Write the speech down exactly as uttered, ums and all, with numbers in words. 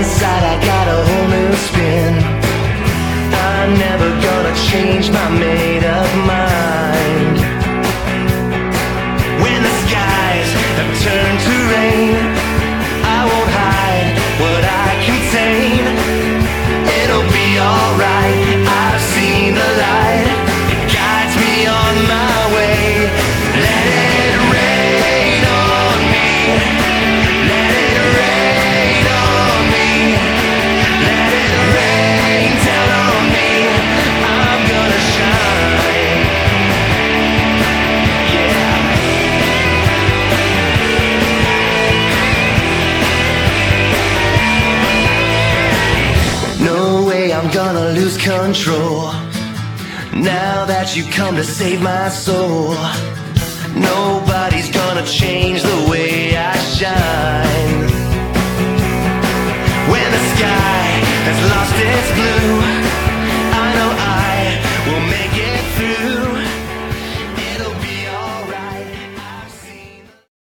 inside I got a whole new spin. I'm never gonna change my made-up mind. When the skies have turned to rain, I won't hide what I contain. It'll be alright, I've seen the light. It guides me on my way. Let it rain on me. Let it rain on me. Let it rain down on me. I'm gonna shine. Yeah. No way I'm gonna lose control now that you come to save my soul. Nobody's gonna change the way I shine. When the sky has lost its blue,